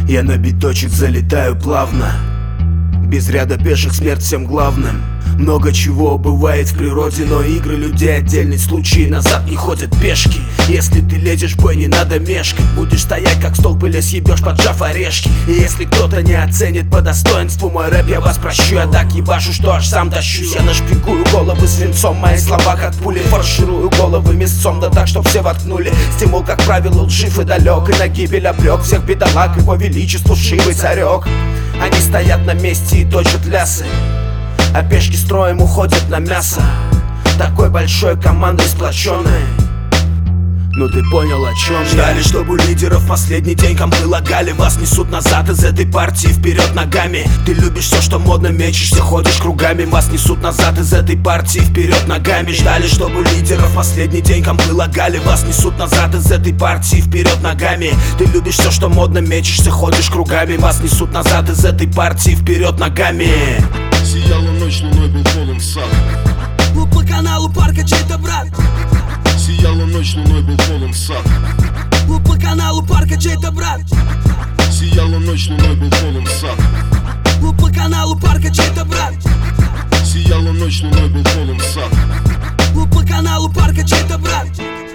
Я на биточек залетаю плавно, без ряда пеших смерть всем главным. Много чего бывает в природе, но игры людей отдельный случай. Назад не ходят пешки. Если ты лезешь в бой, не надо мешкать. Будешь стоять как столб или съебешь, поджав орешки. И если кто-то не оценит по достоинству мой рэп, я вас прощу. Я так ебашу, что аж сам тащусь. Я нашпигую головы свинцом, мои слова как пули. Фарширую головы мясцом, да так, чтоб все воткнули. Стимул, как правило, жив и далек, и на гибель обрек всех бедолаг его величеству вшивый царек. Они стоят на месте и точат лясы, а пешки строем уходят на мясо. Такой большой командой сплоченной. Ну ты понял, о чем ждали, чтобы у лидеров последний день компы лагали. Вас несут назад из этой партии, вперед ногами. Ты любишь все, что модно, мечешься, ходишь кругами. Вас несут назад из этой партии, вперед ногами. Ждали, чтобы у лидеров последний день компы лагали. Вас несут назад из этой партии, вперед ногами. Ты любишь все, что модно, мечешься, ходишь кругами. Вас несут назад из этой партии, вперед ногами. Сияла ночь, луной был полон сад. По каналу парка чей-то брат. Сияла ночь, луной был полон сад. По каналу парка чей-то брат. Сияла ночь, луной был полон сад. По каналу парка чей-то брат. Сияла ночь, луной был полон сад. По каналу парка чей-то брат.